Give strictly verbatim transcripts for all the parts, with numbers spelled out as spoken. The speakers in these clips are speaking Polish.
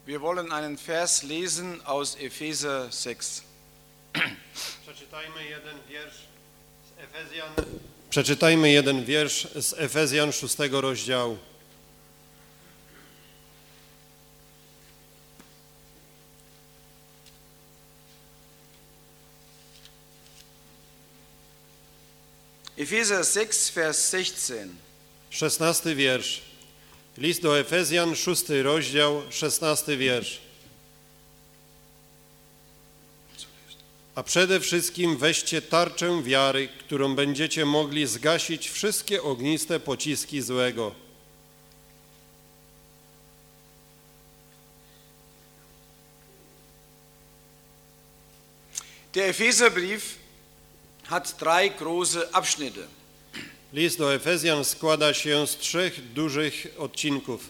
Wir wollen einen Vers lesen aus Epheser sechs. Przeczytajmy jeden wiersz z Efezjan. Przeczytajmy jeden wiersz z Efezjan szóstego rozdziału. Epheser sechs, Vers sechzehn. szesnasty wiersz. List do Efezjan, szósty rozdział, szesnasty wiersz. A przede wszystkim weźcie tarczę wiary, którą będziecie mogli zgasić wszystkie ogniste pociski złego. Der Epheserbrief hat drei große Abschnitte. List do Efezjan składa się z trzech dużych odcinków.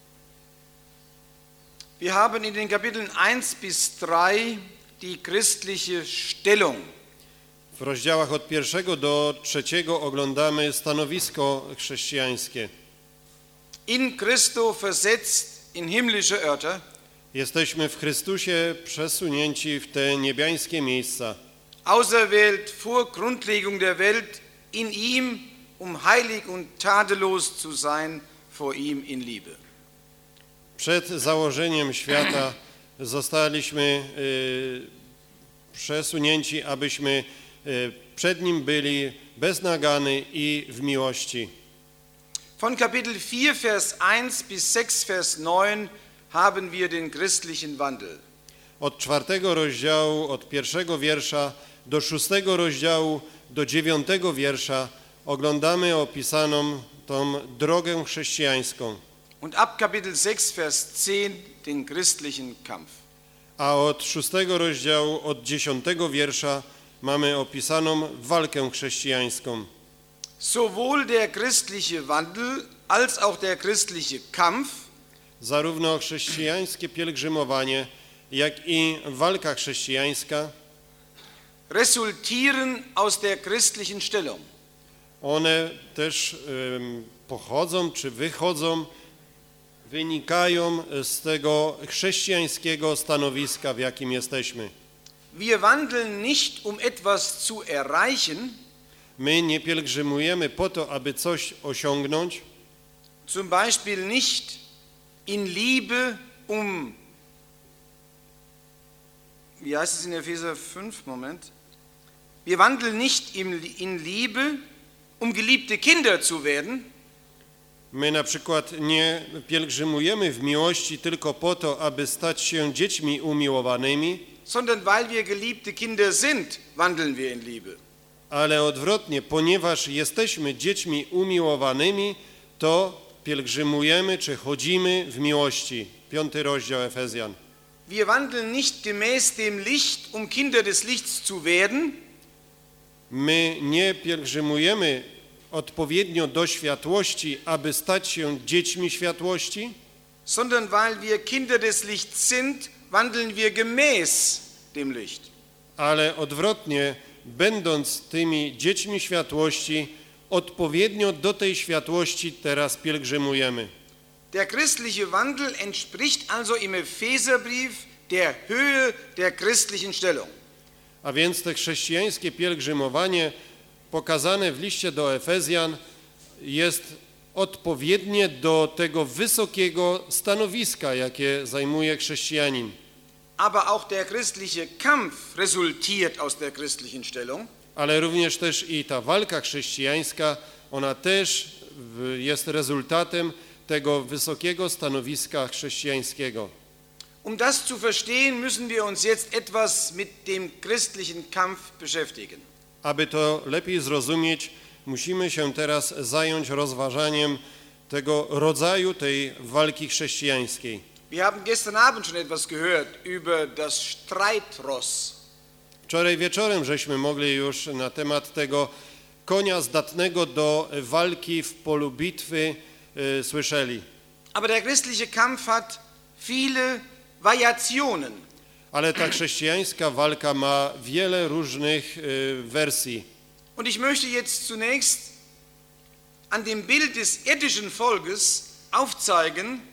Wir haben in den Kapiteln eins bis drei die christliche Stellung. W rozdziałach od pierwszego do trzeciego oglądamy stanowisko chrześcijańskie. In Christo versetzt in himmlische Örter. Jesteśmy w Chrystusie przesunięci w te niebiańskie miejsca. Auserwählt vor Grundlegung der Welt in ihm, um heilig und tadellos zu sein vor ihm in Liebe. Przed założeniem świata zostaliśmy y, przesunięci, abyśmy y, przed Nim byli beznagany i w miłości. Von Kapitel vier, Vers eins bis sechs, Vers neun haben wir den christlichen Wandel. Od czwartego rozdziału, od pierwszego wiersza do szóstego rozdziału, do dziewiątego wiersza oglądamy opisaną tą drogę chrześcijańską. Und ab Kapitel sechs, Vers zehn den christlichen Kampf. A od szóstego rozdziału, od dziesiątego wiersza mamy opisaną walkę chrześcijańską. Sowohl der christliche Wandel als auch der christliche Kampf Zarówno chrześcijańskie pielgrzymowanie, jak i walka chrześcijańska resultieren aus der christlichen Stellung. one też um, pochodzą czy wychodzą, wynikają z tego chrześcijańskiego stanowiska, w jakim jesteśmy. Wir wandeln nicht, um etwas zu erreichen, My nie pielgrzymujemy po to, aby coś osiągnąć, zum Beispiel nicht in Liebe, um, wie heißt es in Epheser fünf, Moment, wir wandeln nicht in Liebe, um geliebte Kinder zu werden. My na przykład nie pielgrzymujemy w miłości tylko po to, aby stać się dziećmi umiłowanymi, sondern weil wir geliebte Kinder sind, wandeln wir in Liebe. Ale odwrotnie, ponieważ jesteśmy dziećmi umiłowanymi, to pielgrzymujemy czy chodzimy w miłości. Piąty rozdział Efezjan. Wir wandeln nicht gemäß dem Licht, um Kinder des Lichts zu werden. My nie pielgrzymujemy odpowiednio do światłości, aby stać się dziećmi światłości, sondern weil wir Kinder des Lichts sind, wandeln wir gemäß dem Licht. Ale odwrotnie, będąc tymi dziećmi światłości, odpowiednio do tej światłości teraz pielgrzymujemy. Der christliche Wandel entspricht also im Epheserbrief der Höhe der christlichen Stellung. A więc te chrześcijańskie pielgrzymowanie pokazane w liście do Efezjan jest odpowiednie do tego wysokiego stanowiska, jakie zajmuje chrześcijanin. Aber auch der christliche Kampf resultiert aus der christlichen Stellung. Ale również też i ta walka chrześcijańska, ona też jest rezultatem tego wysokiego stanowiska chrześcijańskiego. Um das zu verstehen, müssen wir uns jetzt etwas mit dem christlichen Kampf beschäftigen. Aby to lepiej zrozumieć, musimy się teraz zająć rozważaniem tego rodzaju tej walki chrześcijańskiej. Wir haben gestern Abend schon etwas gehört über das Streitross. Wczoraj wieczorem żeśmy mogli już na temat tego konia zdatnego do walki w polu bitwy y, słyszeli. Aber der christliche Kampf hat viele Variationen. Ale ta chrześcijańska walka ma wiele różnych y, wersji. Und ich möchte jetzt zunächst an dem Bild des irdischen Volkes aufzeigen,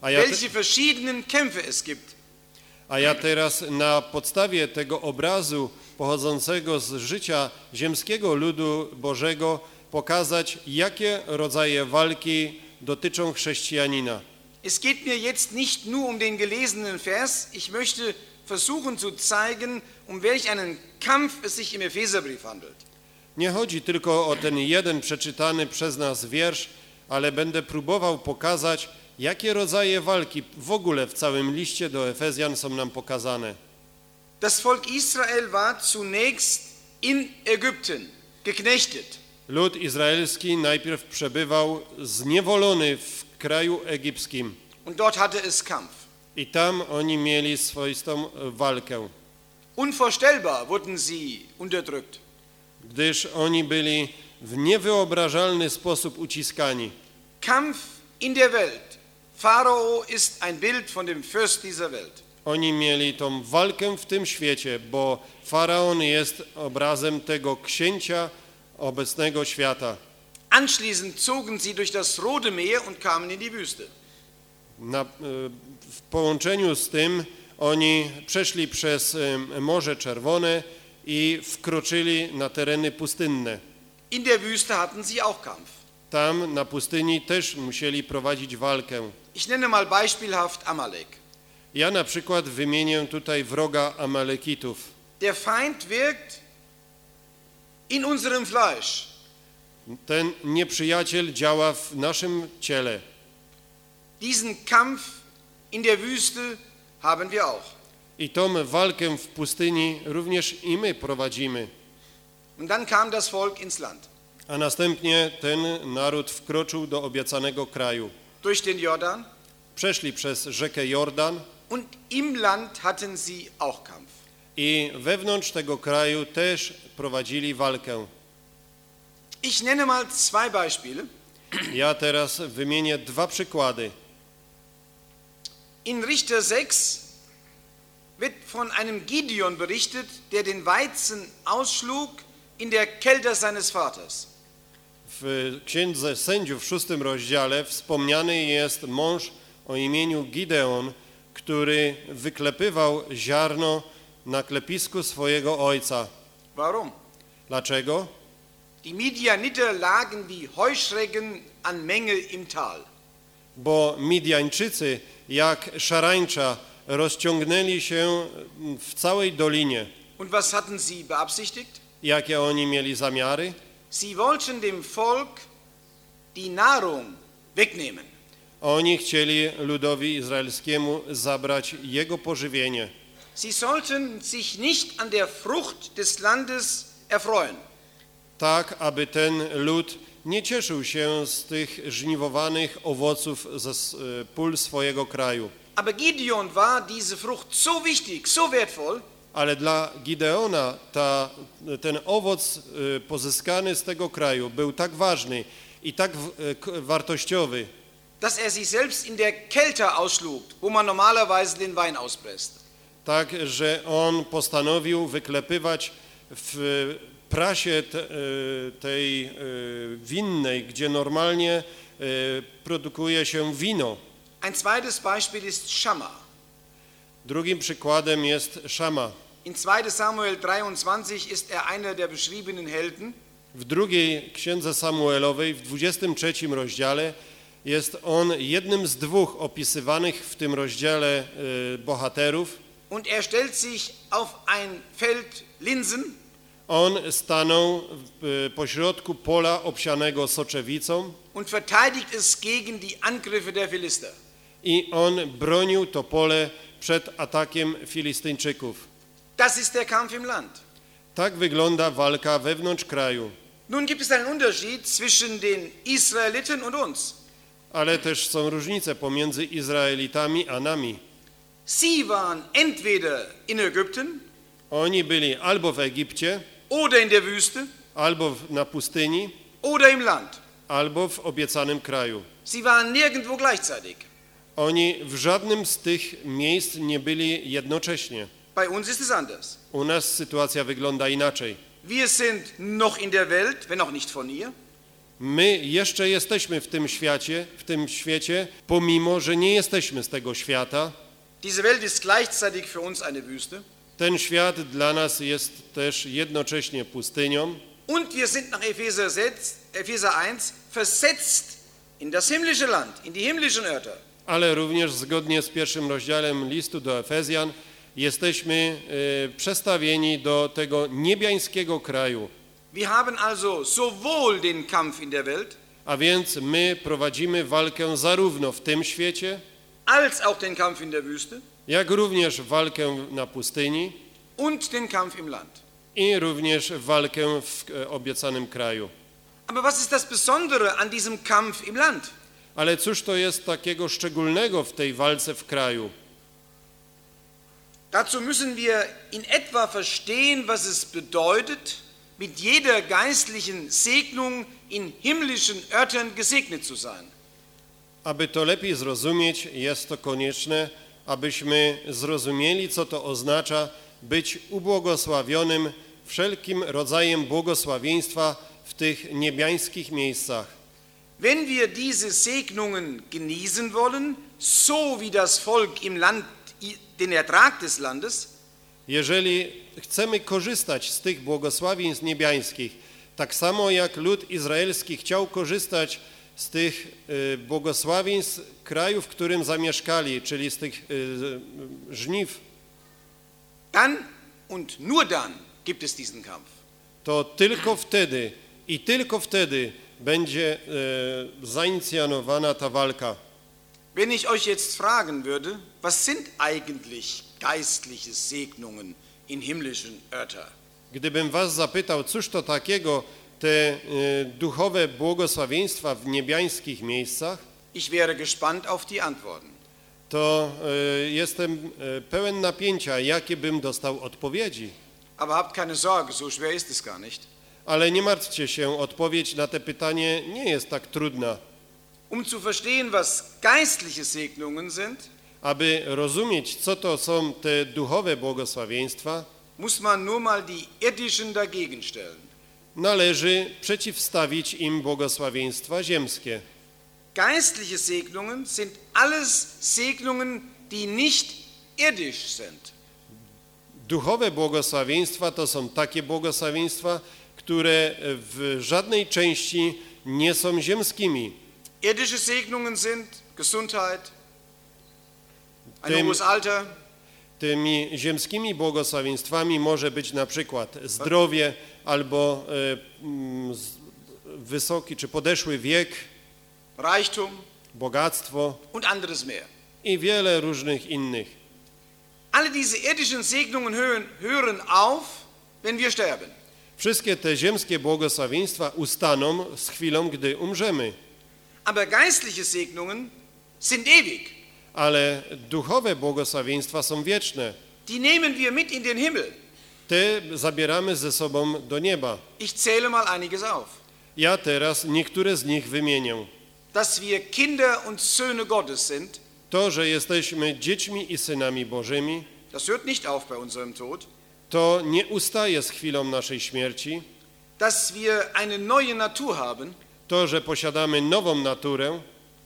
A ja, te, welche verschiedenen Kämpfe es gibt. a ja teraz na podstawie tego obrazu pochodzącego z życia ziemskiego ludu Bożego pokazać, jakie rodzaje walki dotyczą chrześcijanina. Es geht mir jetzt nicht nur um den gelesenen Vers, ich möchte versuchen zu zeigen, um welch einen Kampf es sich im Epheserbrief handelt. Nie chodzi tylko o ten jeden przeczytany przez nas wiersz, ale będę próbował pokazać, jakie rodzaje walki w ogóle w całym liście do Efezjan są nam pokazane. Das Volk Israel war zunächst in Ägypten geknechtet. Lud izraelski najpierw przebywał zniewolony w kraju egipskim Und dort hatte es Kampf. i tam oni mieli swoistą walkę, Unvorstellbar wurden sie unterdrückt. gdyż oni byli w niewyobrażalny sposób uciskani. Kampf in der Welt. Pharao ist ein Bild von dem Fürst dieser Welt. Oni mieli tą walkę w tym świecie, bo Faraon jest obrazem tego księcia obecnego świata. Anschließend zogen sie durch das Rote Meer und kamen in die Wüste. Na, w połączeniu z tym oni przeszli przez Morze Czerwone i wkroczyli na tereny pustynne. In der Wüste hatten sie auch Kampf. Tam na pustyni też musieli prowadzić walkę. Ich nenne mal beispielhaft Amalek. Ja na przykład wymienię tutaj wroga Amalekitów. Der Feind wirkt in unserem Fleisch. Ten nieprzyjaciel działa w naszym ciele. Diesen Kampf in der Wüste haben wir auch. I tą walkę w pustyni również i my prowadzimy. Und dann kam das Volk ins Land. A następnie ten naród wkroczył do obiecanego kraju. Durch den Jordan. Przeszli przez rzekę Jordan. Und im Land hatten sie auch Kampf. I wewnątrz tego kraju też prowadzili walkę. Ich nenne mal zwei Beispiele. Ja teraz wymienię dwa przykłady. In Richter sechs wird von einem Gideon berichtet, der den Weizen ausschlug in der Kälte seines Vaters. W Księdze Sędziów w szóstym rozdziale wspomniany jest mąż o imieniu Gideon, który wyklepywał ziarno na klepisku swojego ojca. Warum? Dlaczego? Die Midianiter lagen wie Heuschrecken an Menge im Tal. Bo Midiańczycy jak szarańcza rozciągnęli się w całej dolinie. Und was hatten sie beabsichtigt? Jakie oni mieli zamiary? Sie wollten dem Volk die Nahrung wegnehmen. Oni chcieli ludowi izraelskiemu zabrać jego pożywienie. Sie sollten sich nicht an der Frucht des Landes erfreuen. Tak, aby ten lud nie cieszył się z tych żniwowanych owoców ze pól swojego kraju. Aber Gideon war diese Frucht so wichtig, so wertvoll, Ale dla Gideona ta, ten owoc pozyskany z tego kraju był tak ważny i tak wartościowy, dass er sich selbst in der Kälte ausschlug, wo man normalerweise den Wein auspresst. tak, że on postanowił wyklepywać w prasie te, tej winnej, gdzie normalnie produkuje się wino. Ein zweites Beispiel ist Schamma. Drugim przykładem jest Szama. In zweiter Samuel dreiundzwanzig ist er einer der beschriebenen Helden. W drugiej księdze Samuelowej, w dwudziestym trzecim rozdziale, jest on jednym z dwóch opisywanych w tym rozdziale y, bohaterów. Und er stellt sich auf ein Feld Linsen. On stanął y, pośrodku pola obsianego soczewicą Und verteidigt es gegen die Angriffe der Philister. i on bronił to pole przed atakiem Filistyńczyków. Das ist der Kampf im Land. Tak wygląda walka wewnątrz kraju. Nun gibt es einen Unterschied zwischen den Israeliten und uns. Ale też są różnice pomiędzy Izraelitami a nami. Sie waren entweder in Ägypten Oni byli albo w Egipcie, oder in der Wüste albo w- na pustyni, oder im Land. albo w obiecanym kraju. Sie waren nirgendwo gleichzeitig. Oni w żadnym z tych miejsc nie byli jednocześnie. Bei uns ist es anders. U nas sytuacja wygląda inaczej. Wir sind noch in der Welt, wenn auch nicht von ihr. My jeszcze jesteśmy w tym świecie, w tym świecie, pomimo że nie jesteśmy z tego świata. Diese Welt ist gleichzeitig für uns eine Wüste. Ten świat dla nas jest też jednocześnie pustynią. Und wir sind nach Epheser jeden versetzt in das himmlische Land, in die himmlischen Örter. Ale również zgodnie z pierwszym rozdziałem listu do Efezjan jesteśmy e, przestawieni do tego niebiańskiego kraju. Wir haben also sowohl den Kampf in der Welt, A więc my prowadzimy walkę zarówno w tym świecie, als auch den Kampf in der Wüste jak również walkę na pustyni und den Kampf im Land. i również walkę w e, obiecanym kraju. Aber was ist das Besondere an diesem Kampf im Land? Ale cóż to jest takiego szczególnego w tej walce w kraju? Dazu müssen wir in etwa verstehen, was es bedeutet, mit jeder geistlichen Segnung in himmlischen Örtern gesegnet zu sein. Aby to lepiej zrozumieć, jest to konieczne, abyśmy zrozumieli, co to oznacza być ubłogosławionym wszelkim rodzajem błogosławieństwa w tych niebiańskich miejscach. Wenn wir diese Segnungen genießen wollen, so wie das Volk im Land den Ertrag des Landes, Jeżeli chcemy korzystać z tych błogosławieństw niebiańskich, tak samo jak lud izraelski chciał korzystać z tych y, błogosławieństw kraju, w którym zamieszkali, czyli z tych y, żniw, dann und nur dann gibt es diesen Kampf. to tylko wtedy i tylko wtedy będzie y, zainicjonowana ta walka. Wenn ich euch jetzt fragen würde, was sind eigentlich geistliche Segnungen in himmlischen Örtern? Gdybym was zapytał, cóż to takiego te y, duchowe błogosławieństwa w niebiańskich miejscach, Ich wäre gespannt auf die Antworten. to y, jestem y, pełen napięcia, jakie bym dostał odpowiedzi. Aber habt keine Sorge, so schwer ist es gar nicht. Ale nie martwcie się, odpowiedź na te pytanie nie jest tak trudna. Um zu verstehen, was geistliche Segnungen sind, Aby rozumieć, co to są te duchowe błogosławieństwa, muss man nur mal die irdischen dagegen stellen. należy przeciwstawić im błogosławieństwa ziemskie. Geistliche Segnungen sind alles Segnungen, die nicht irdisch sind. Duchowe błogosławieństwa to są takie błogosławieństwa, które w żadnej części nie są ziemskimi. Irdische Segnungen sind Gesundheit, ein Dem- hohes Alter, Tymi ziemskimi błogosławieństwami może być na przykład zdrowie albo e, mm, z- wysoki czy podeszły wiek, Reichtum bogactwo und anderes mehr. i wiele różnych innych. Alle diese irdischen Segnungen hören, hören auf, wenn wir sterben. Wszystkie te ziemskie błogosławieństwa ustaną z chwilą, gdy umrzemy, Aber geistliche Segnungen sind ewig. ale duchowe błogosławieństwa są wieczne. Die nehmen wir mit in den Himmel. Te zabieramy ze sobą do nieba. Ich zähle mal einiges auf. Ja teraz niektóre z nich wymienię. Dass wir Kinder und Söhne Gottes sind, To, że jesteśmy dziećmi i synami Bożymi, das hört nicht auf bei unserem Tod. to nie ustaje z chwilą naszej śmierci. Dass wir eine neue Natur haben, To, że posiadamy nową naturę,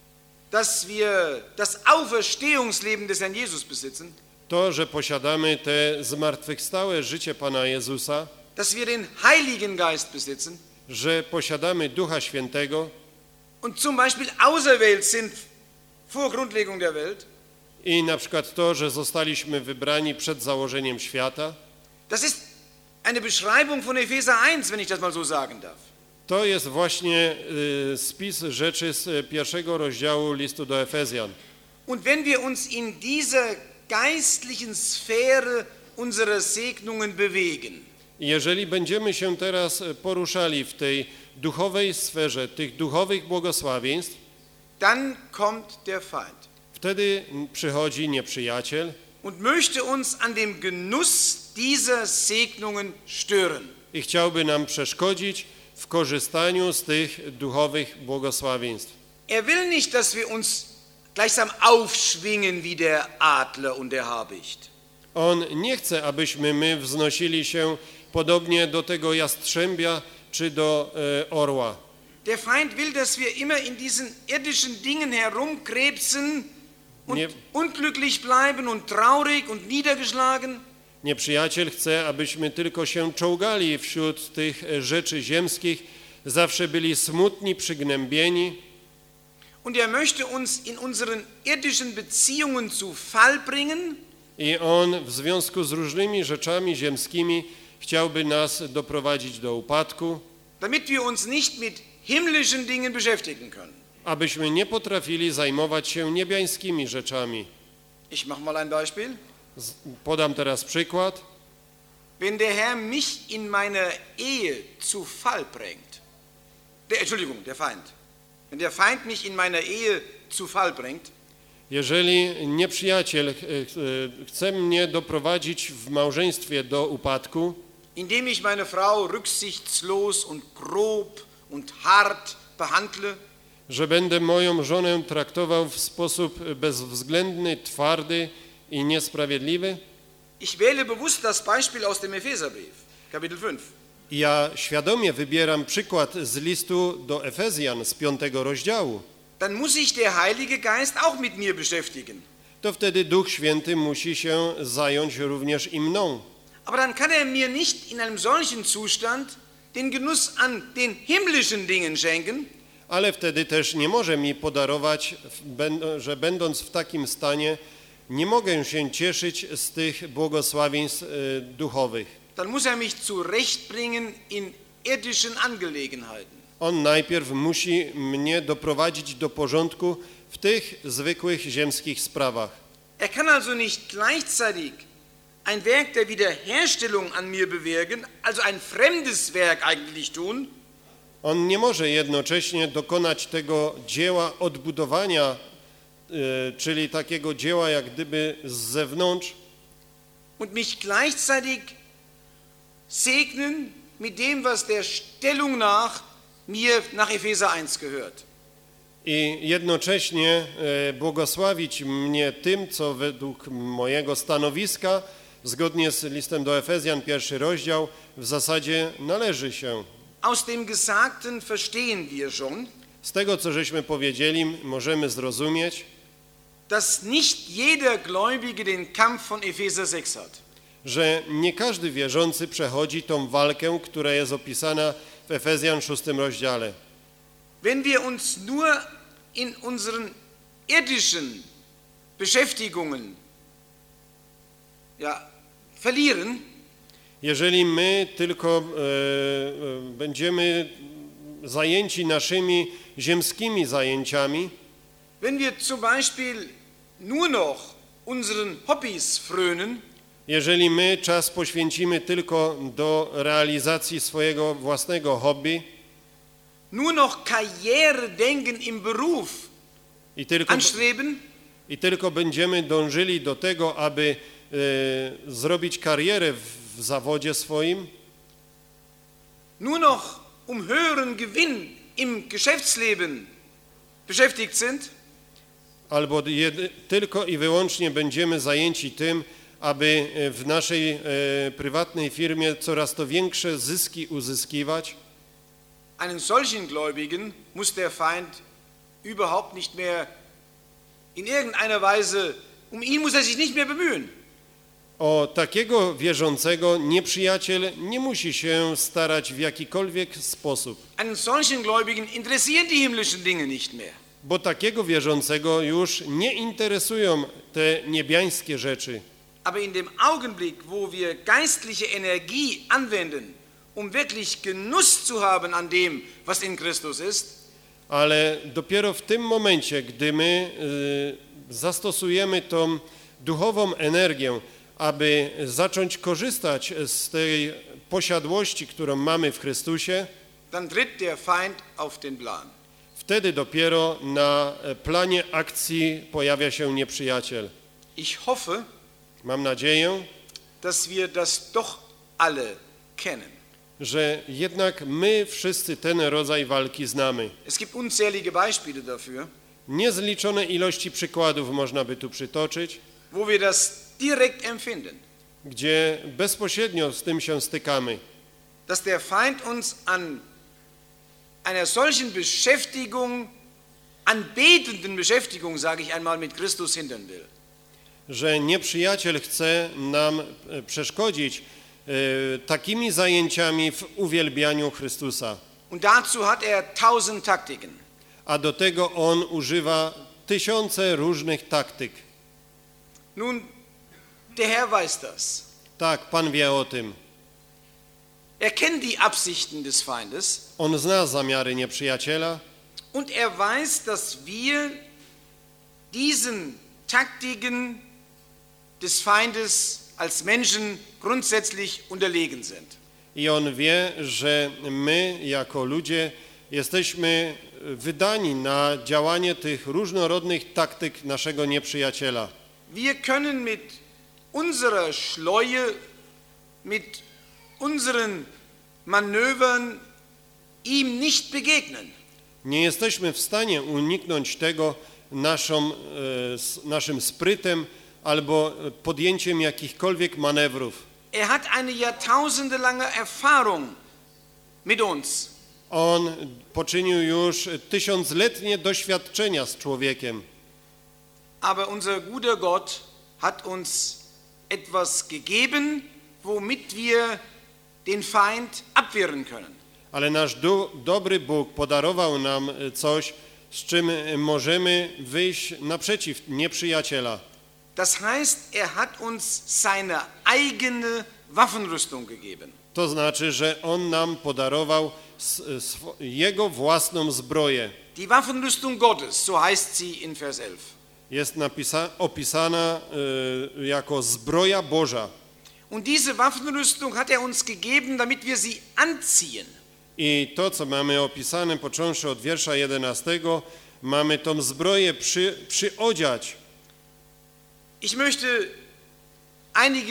dass wir das Auferstehungsleben des Herrn Jesus besitzen, to, że posiadamy te zmartwychwstałe życie Pana Jezusa, dass wir den Heiligen Geist besitzen że posiadamy Ducha Świętego und zum Beispiel auserwählt sind vor Grundlegung der Welt, i na przykład to, że zostaliśmy wybrani przed założeniem świata, das ist eine Beschreibung von Epheser eins, wenn ich das mal so sagen darf. to jest właśnie y, spis rzeczy z pierwszego rozdziału listu do Efezjan. Und wenn wir uns in dieser geistlichen Sphäre unserer Segnungen bewegen, I jeżeli będziemy się teraz poruszali w tej duchowej sferze, tych duchowych błogosławieństw, dann kommt der Feind wtedy przychodzi nieprzyjaciel und möchte uns an dem Genuss dieser Segnungen stören. i chciałby nam przeszkodzić w korzystaniu z tych duchowych błogosławieństw. Er will nicht, dass wir uns gleichsam aufschwingen wie der Adler und der Habicht. On nie chce, abyśmy my wznosili się podobnie do tego jastrzębia czy do e, orła. Der Feind will, dass wir immer in diesen irdischen Dingen herumkrebsen und Nie- unglücklich bleiben und traurig und niedergeschlagen. Nieprzyjaciel chce, abyśmy tylko się czołgali wśród tych e, rzeczy ziemskich, zawsze byli smutni, przygnębieni Und er möchte uns in unseren irdischen Beziehungen zu Fall bringen, i On w związku z różnymi rzeczami ziemskimi chciałby nas doprowadzić do upadku, damit wir uns nicht mit himmlischen Dingen beschäftigen können. abyśmy nie potrafili zajmować się niebiańskimi rzeczami. Ich mache mal ein Beispiel. Z- Podam teraz przykład. Wenn der Herr mich in meiner Ehe zu Fall bringt, der, Entschuldigung, der Feind, wenn der Feind mich in meiner Ehe zu Fall bringt, Jeżeli nieprzyjaciel ch- ch- chce mnie doprowadzić w małżeństwie do upadku, indem ich meine Frau rücksichtslos und grob und hart behandle, że będę moją żonę traktował w sposób bezwzględny, twardy i niesprawiedliwy, ich wähle bewusst das Beispiel aus dem Epheserbrief, Kapitel fünf. ja świadomie wybieram przykład z listu do Efezjan z piątego rozdziału, Dann muss sich der Heilige Geist auch mit mir beschäftigen. to wtedy Duch Święty musi się zająć również i mną. Aber dann kann er mir nicht in einem solchen Zustand den Genuss an den himmlischen Dingen schenken, Ale wtedy też nie może mi podarować, będ- że będąc w takim stanie, nie mogę się cieszyć z tych błogosławieństw e, duchowych. dann muss er mich zurechtbringen in irdischen Angelegenheiten. On najpierw musi mnie doprowadzić do porządku w tych zwykłych ziemskich sprawach. Er kann also nicht gleichzeitig ein Werk der Wiederherstellung an mir bewirken, also ein fremdes Werk eigentlich tun, On nie może jednocześnie dokonać tego dzieła odbudowania, e, czyli takiego dzieła jak gdyby z zewnątrz, und mich gleichzeitig segnen mit dem, was der Stellung nach mir nach Epheser eins gehört. i jednocześnie e, błogosławić mnie tym, co według mojego stanowiska, zgodnie z listem do Efezjan, pierwszy rozdział, w zasadzie należy się. Aus dem Gesagten verstehen wir schon, Z tego, co żeśmy powiedzieli, możemy zrozumieć, dass nicht jeder Gläubige den Kampf von Epheser sechs hat. że nie każdy wierzący przechodzi tą walkę, która jest opisana w Efezjan szóstym rozdziale. Wenn wir uns nur in unseren irdischen Beschäftigungen ja, verlieren, Jeżeli my tylko e, e, będziemy zajęci naszymi ziemskimi zajęciami, wenn wir zum Beispiel nur noch unseren Hobbys frönen, jeżeli my czas poświęcimy tylko do realizacji swojego własnego hobby nur noch Karrieredenken im Beruf i tylko, anstreben, i tylko będziemy dążyli do tego, aby e, zrobić karierę w, w zawodzie swoim, nur noch um höheren Gewinn im Geschäftsleben beschäftigt sind, albo jedy, tylko i wyłącznie będziemy zajęci tym, aby e, w naszej e, prywatnej firmie coraz to większe zyski uzyskiwać, einen solchen Gläubigen muss der Feind überhaupt nicht mehr in irgendeiner Weise, um ihn muss er sich nicht mehr bemühen. o takiego wierzącego nieprzyjaciel nie musi się starać w jakikolwiek sposób, Einen solchen Gläubigen interessieren die himmlischen Dinge nicht mehr. bo takiego wierzącego już nie interesują te niebiańskie rzeczy. Aber in dem Augenblick, wo wir geistliche Energie anwenden, um wirklich Genuss zu haben an dem, was in Christus ist, Ale dopiero w tym momencie, gdy my y, zastosujemy tą duchową energię, aby zacząć korzystać z tej posiadłości, którą mamy w Chrystusie, dann tritt der Feind auf den Plan. wtedy dopiero na planie akcji pojawia się nieprzyjaciel. Ich hoffe, Mam nadzieję, dass wir das doch alle kennen. że jednak my wszyscy ten rodzaj walki znamy. Es gibt unzählige Beispiele dafür, Niezliczone ilości przykładów można by tu przytoczyć, wo wir das direkt empfinden, gdzie bezpośrednio z tym się stykamy, dass der Feind uns an einer solchen Beschäftigung, anbetenden Beschäftigung, sage ich einmal, mit Christus hindern will. Że nieprzyjaciel chce nam e, przeszkodzić e, takimi zajęciami w uwielbianiu Chrystusa. Und dazu hat er tausend Taktiken. A do tego on używa tysiące różnych taktyk. Nun, der Herr weiß das. Tak, Pan wie o tym. Er kennt die Absichten des Feindes On zna zamiary nieprzyjaciela und er weiß, dass wir diesen Taktiken des Feindes als Menschen grundsätzlich unterlegen sind. i on wie, że my jako ludzie jesteśmy wydani na działanie tych różnorodnych taktyk naszego nieprzyjaciela. Wir können mit unserer Schleue, mit unseren Manövern ihm nicht begegnen. Nie jesteśmy w stanie uniknąć tego naszą, e, naszym sprytem albo podjęciem jakichkolwiek manewrów. Er hat eine jahrtausendelange Erfahrung mit uns. On poczynił już tysiącletnie doświadczenia z człowiekiem. Aber unser guter Gott hat uns etwas gegeben, womit wir den Feind abwehren können. Ale nasz do, dobry Bóg podarował nam coś, z czym możemy wyjść naprzeciw nieprzyjaciela. Das heißt, er hat uns seine eigene Waffenrüstung gegeben. To znaczy, że On nam podarował sw- Jego własną zbroję. Die Waffenrüstung Gottes, so heißt sie in Vers elf. Jest napisa- opisana y, jako zbroja Boża. Und diese Waffenrüstung hat er uns gegeben, damit wir sie anziehen. I to, co mamy opisane, począwszy od wiersza jedenastego, mamy tą zbroję przy, przyodziać. Ich möchte einige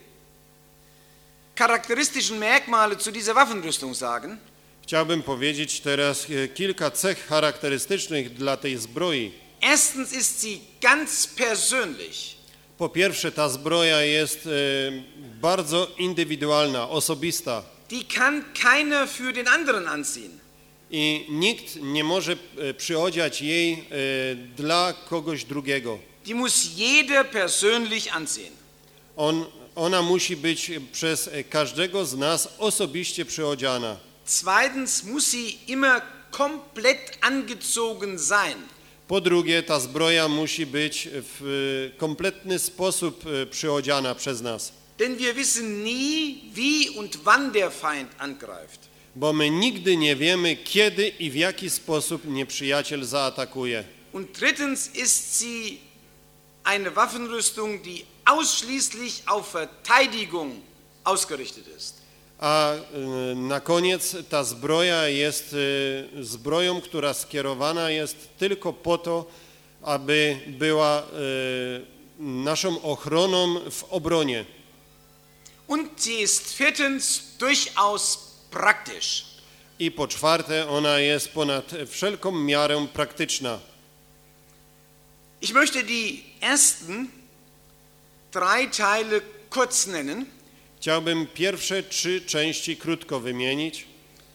charakteristischen Merkmale zu dieser Waffenrüstung sagen. Chciałbym powiedzieć teraz e, kilka cech charakterystycznych dla tej zbroi. Erstens ist sie ganz persönlich. Po pierwsze, ta zbroja jest e, bardzo indywidualna, osobista Die kann keiner für den anderen anziehen. i nikt nie może e, przyodziać jej e, dla kogoś drugiego. Die muss jeder persönlich ansehen. On, ona musi być przez każdego z nas osobiście przyodziana. Zweitens muss sie immer komplett angezogen sein. Po drugie, ta zbroja musi być w kompletny sposób e, przyodziana przez nas. Denn wir wissen nie, wie und wann der Feind angreift. Bo my nigdy nie wiemy, kiedy i w jaki sposób nieprzyjaciel zaatakuje. Und drittens ist sie eine Waffenrüstung, die ausschließlich auf Verteidigung ausgerichtet ist. A e, na koniec ta zbroja jest e, zbroją, która skierowana jest tylko po to, aby była e, naszą ochroną w obronie. Und sie ist viertens durchaus praktisch. I po czwarte, ona jest ponad wszelką miarę praktyczna. Ich möchte die ersten drei Teile kurz nennen. Chciałbym pierwsze trzy części krótko wymienić.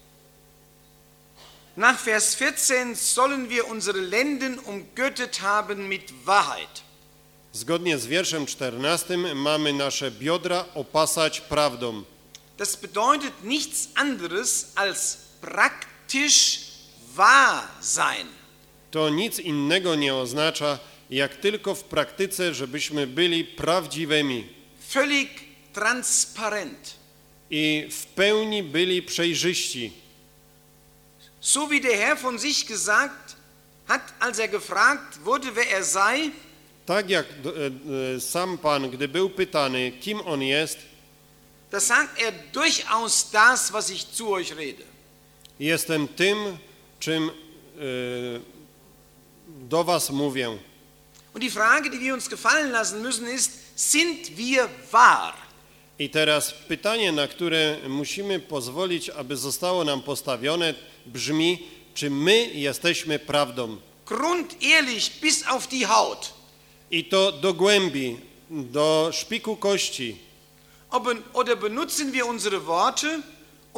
Nach Vers vierzehn sollen wir unsere Lenden umgürtet haben mit Wahrheit. Zgodnie z wierszem czternastym mamy nasze biodra opasać prawdą. Das bedeutet nichts anderes als praktisch wahr sein. To nic innego nie oznacza, jak tylko w praktyce, żebyśmy byli prawdziwymi Völlig transparent. i w pełni byli przejrzyści. So wie der Herr von sich gesagt hat, als er gefragt wurde, wer er sei, Tak jak e, e, sam Pan, gdy był pytany, kim On jest, da sagt er durchaus das, was ich zu euch rede. jestem tym, czym e, do was mówię. Und die Frage, die wir uns gefallen lassen müssen, ist, sind wir wahr? I teraz pytanie, na które musimy pozwolić, aby zostało nam postawione, brzmi, czy my jesteśmy prawdą? Grundehrlich bis auf die Haut. I to do głębi, do szpiku kości. Ob, oder benutzen wir unsere Worte,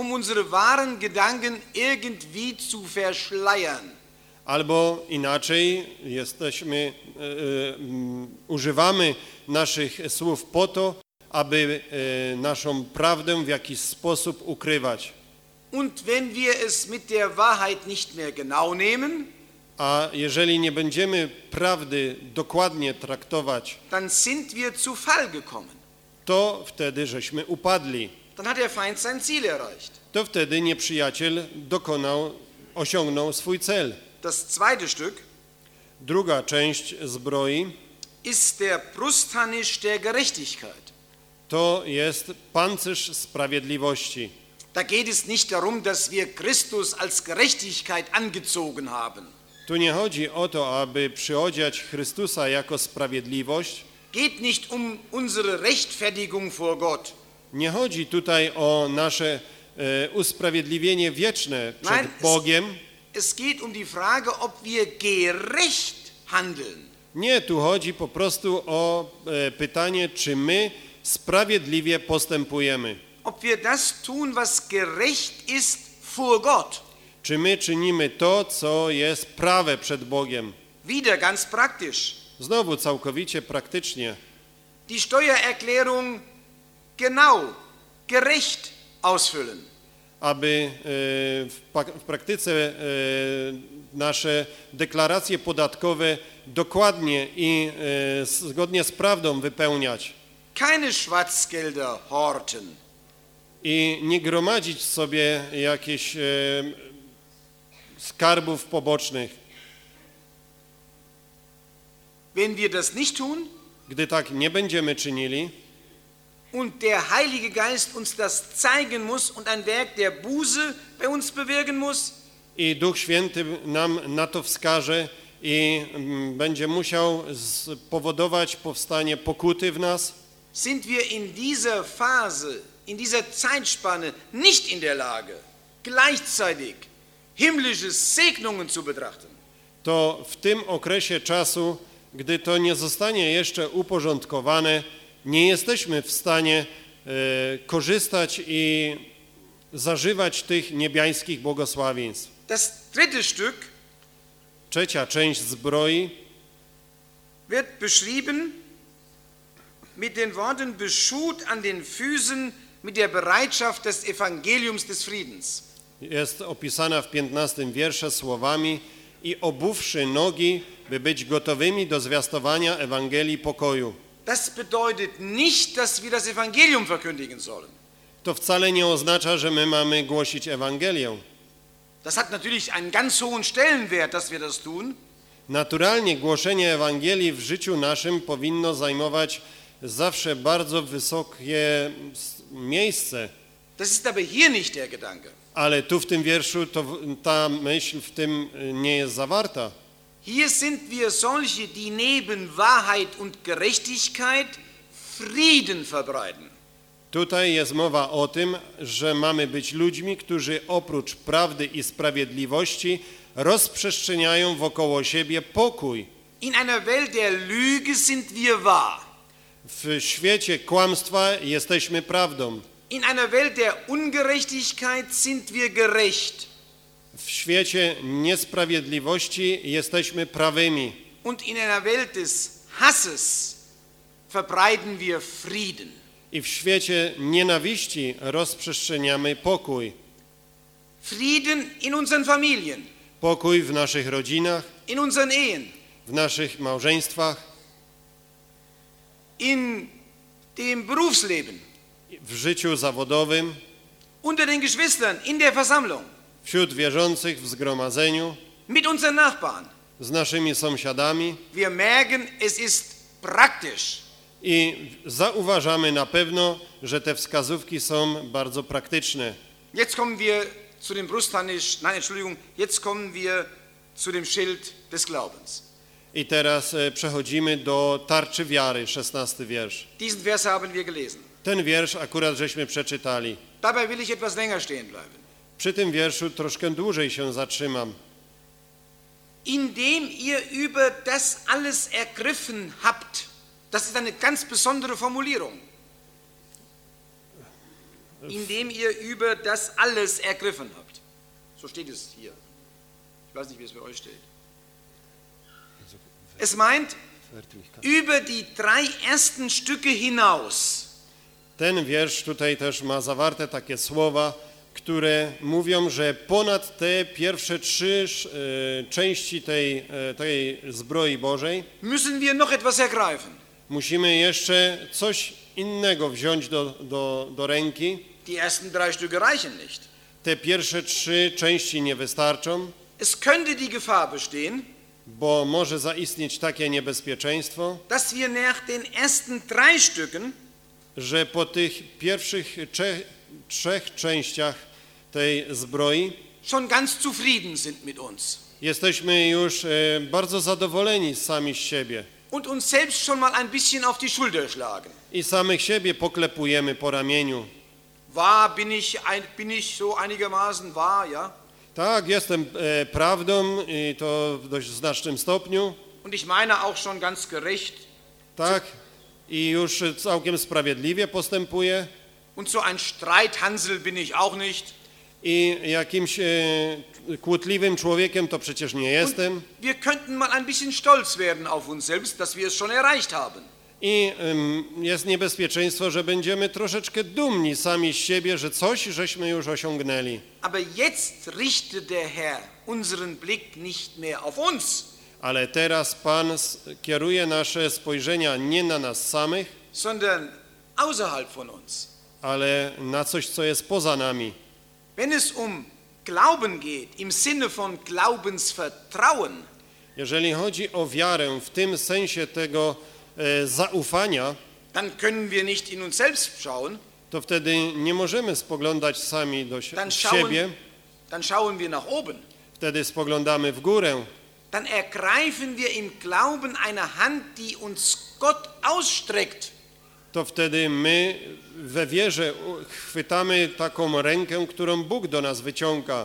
um unsere wahren Gedanken irgendwie zu verschleiern. Albo inaczej, jesteśmy, e, e, m, używamy naszych słów po to, aby e, naszą prawdę w jakiś sposób ukrywać. Und wenn wir es mit der Wahrheit nicht mehr genau nehmen, A jeżeli nie będziemy prawdy dokładnie traktować, dann sind wir zu Fall gekommen. to wtedy żeśmy upadli. Dann hat der Feind sein Ziel erreicht. To wtedy nieprzyjaciel dokonał, osiągnął swój cel. Das zweite Stück Druga część zbroi ist der Brustharnisch der Gerechtigkeit. to jest pancerz sprawiedliwości. Da geht es nicht darum, dass wir Christus als Gerechtigkeit angezogen haben. Tu nie chodzi o to, aby przyodziać Chrystusa jako sprawiedliwość. Geht nicht um unsere Rechtfertigung vor Gott. Nie chodzi tutaj o nasze e, usprawiedliwienie wieczne przed Nein, Bogiem. Es, es geht um die Frage, ob wir gerecht handeln. Nie, tu chodzi po prostu o e, pytanie, czy my sprawiedliwie postępujemy. Ob wir das tun, was gerecht ist vor Gott. Czy my czynimy to, co jest prawe przed Bogiem. Wieder ganz praktisch. Znowu całkowicie praktycznie. Die Steuererklärung genau, gerecht ausfüllen. Aby e, w, pak- w praktyce e, nasze deklaracje podatkowe dokładnie i e, zgodnie z prawdą wypełniać. Keine Schwarzgelder horten. I nie gromadzić sobie jakichś e, skarbów pobocznych. Wenn wir das nicht tun Gdy tak nie będziemy czynili und der Heilige Geist uns das zeigen muss und ein Werk der Buße bei uns bewirken muss, i Duch Święty nam na to wskaże i mm, będzie musiał spowodować powstanie pokuty w nas, sind wir in dieser Phase, in dieser Zeitspanne nicht in der Lage, gleichzeitig himmlische Segnungen zu betrachten. to w tym okresie czasu, gdy to nie zostanie jeszcze uporządkowane, nie jesteśmy w stanie e, korzystać i zażywać tych niebiańskich błogosławieństw. Das dritte Stück Trzecia część zbroi wird beschrieben mit den Worten beschut an den Füßen mit der Bereitschaft des Evangeliums des Friedens. jest opisana w piętnastym wiersze słowami i obuwszy nogi, by być gotowymi do zwiastowania Ewangelii pokoju. Das bedeutet nicht, dass wir das Evangelium verkündigen sollen. To wcale nie oznacza, że my mamy głosić Ewangelię. Das hat natürlich einen ganz hohen Stellenwert, dass wir das tun. Naturalnie głoszenie Ewangelii w życiu naszym powinno zajmować zawsze bardzo wysokie miejsce, Das ist aber hier nicht der Gedanke. ale tu w tym wierszu to, ta myśl w tym nie jest zawarta. Hier sind wir solche, die neben Wahrheit und Gerechtigkeit Frieden verbreiten. Tutaj jest mowa o tym, że mamy być ludźmi, którzy oprócz prawdy i sprawiedliwości rozprzestrzeniają wokoło siebie pokój. In einer Welt der Lüge sind wir wahr. W świecie kłamstwa jesteśmy prawdą. In einer Welt der Ungerechtigkeit sind wir gerecht. W świecie niesprawiedliwości jesteśmy prawymi. Und in einer Welt des Hasses verbreiten wir Frieden. I w świecie nienawiści rozprzestrzeniamy pokój. Frieden in unseren Familien, Pokój w naszych rodzinach, in unseren Ehen, w naszych małżeństwach, in dem Berufsleben, w życiu zawodowym, unter den Geschwistern, in der Versammlung, wśród wierzących w zgromadzeniu, mit unseren Nachbarn. z naszymi sąsiadami Wir merken, es ist praktisch. i zauważamy na pewno, że te wskazówki są bardzo praktyczne. Jetzt kommen wir zu dem Brustharnisch, nein, Entschuldigung, jetzt kommen wir zu dem Schild des Glaubens. I teraz e, przechodzimy do tarczy wiary, szesnasty wiersz. Diesen Vers haben wir gelesen. Ten wiersz akurat żeśmy przeczytali. Dabei will ich etwas länger stehen bleiben. Przy tym wierszu troszkę dłużej się zatrzymam. Indem ihr über das alles ergriffen habt. Das ist eine ganz besondere Formulierung. indem ihr über das alles ergriffen habt. So steht es hier. Ich weiß nicht, wie es bei euch steht. Es meint, über die drei ersten Stücke hinaus. Ten wiersz tutaj też ma zawarte takie słowa, które mówią, że ponad te pierwsze trzy e, części tej, e, tej zbroi Bożej Müssen wir noch etwas ergreifen. musimy jeszcze coś innego wziąć do, do, do ręki. Die ersten drei Stücke reichen nicht. Te pierwsze trzy części nie wystarczą, Es könnte die Gefahr bestehen, bo może zaistnieć takie niebezpieczeństwo, dass wir nach den ersten drei Stücken że po tych pierwszych trzech, trzech częściach tej zbroi schon ganz zufrieden sind mit uns jesteśmy już e, bardzo zadowoleni sami z siebie und uns selbst schon mal ein bisschen auf die Schulter schlagen. i samych siebie poklepujemy po ramieniu. Wahr bin ich, ein, bin ich so einigermaßen wahr, ja? Tak, jestem e, prawdą i to w dość znacznym stopniu, Und ich meine auch schon ganz gerecht. tak, i już całkiem sprawiedliwie postępuję Und so ein Streithansel bin ich auch nicht. i jakimś e, kłótliwym człowiekiem to przecież nie jestem. Wir könnten mal ein bisschen stolz werden auf uns selbst, dass wir es schon erreicht haben. I ym, jest niebezpieczeństwo, że będziemy troszeczkę dumni sami z siebie, że coś żeśmy już osiągnęli. Aber jetzt richtet der Herr unseren Blick nicht mehr auf uns, Ale teraz Pan s- kieruje nasze spojrzenia nie na nas samych, sondern außerhalb von uns. ale na coś, co jest poza nami. Wenn es um Glauben geht, im Sinne von Glaubensvertrauen, Jeżeli chodzi o wiarę w tym sensie tego e, zaufania, dann können wir nicht in uns selbst schauen, to wtedy nie możemy spoglądać sami do sie- dann siebie, schauen, dann schauen wir nach oben. wtedy spoglądamy w górę. Dann ergreifen wir im Glauben eine Hand, die uns Gott ausstreckt. To wtedy my we wierze u- chwytamy taką rękę, którą Bóg do nas wyciąga.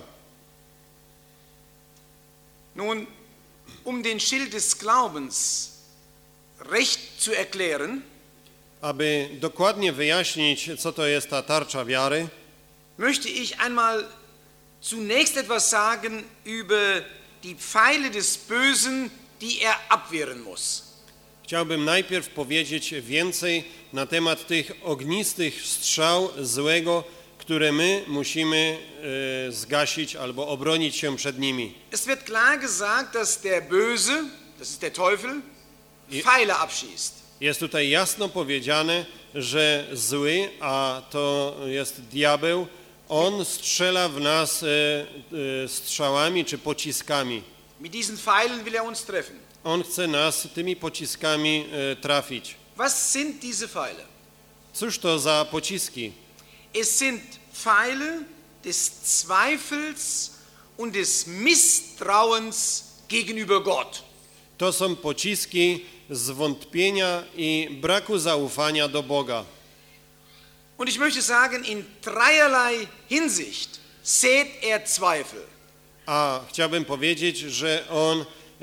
Nun, um den Schild des Glaubens recht zu erklären, Aby dokładnie wyjaśnić, co to jest ta tarcza wiary, möchte ich einmal zunächst etwas sagen über die Pfeile des Bösen, die er abwehren muss. chciałbym najpierw powiedzieć więcej na temat tych ognistych strzał złego, które my musimy e, zgasić albo obronić się przed nimi. Es wird klar gesagt, dass der Böse, das ist der Teufel, Pfeile abschießt. Jest tutaj jasno powiedziane, że zły, a to jest diabeł, on strzela w nas e, e, strzałami czy pociskami. Mit diesen Pfeilen will er uns treffen. On chce nas tymi pociskami e, trafić. Was sind diese Pfeile? Cóż to za pociski? Es sind Pfeile des Zweifels und des Misstrauens gegenüber Gott. To są pociski zwątpienia i braku zaufania do Boga. Und ich möchte sagen, in dreierlei Hinsicht sät er Zweifel. A chciałbym powiedzieć, że on e,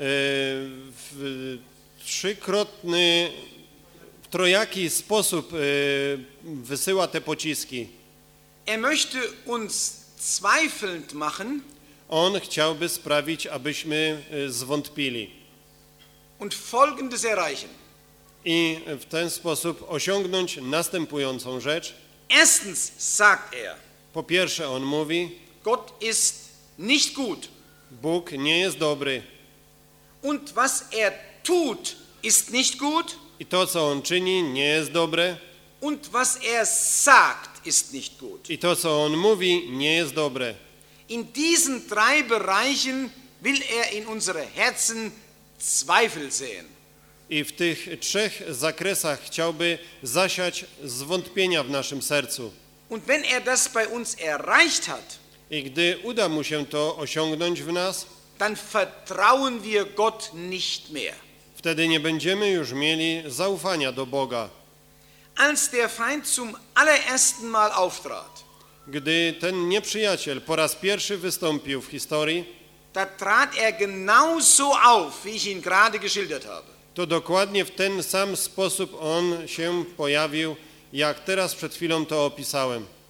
w trzykrotny, w trojaki sposób e, wysyła te pociski. Er möchte uns zweifelnd machen On chciałby sprawić, abyśmy e, zwątpili und Folgendes erreichen. i w ten sposób osiągnąć następującą rzecz. Erstens sagt er, Po pierwsze, on mówi, Gott ist nicht gut Bóg nie jest dobry und was er tut, ist nicht gut i to, co on czyni, nie jest dobre und was er sagt, ist nicht gut. i to, co on mówi, nie jest dobre. In diesen drei Bereichen will er in unsere Herzen Zweifel säen. I w tych trzech zakresach chciałby zasiać zwątpienia w naszym sercu. Und wenn er das bei uns erreicht hat, I gdy uda mu się to osiągnąć w nas, dann vertrauen wir Gott nicht mehr. wtedy nie będziemy już mieli zaufania do Boga. Als der Feind zum allerersten Mal auftrat, Gdy ten nieprzyjaciel po raz pierwszy wystąpił w historii, da trat er genauso auf, wie ich ihn gerade geschildert habe. to dokładnie w ten sam sposób on się pojawił, jak teraz przed chwilą to opisałem.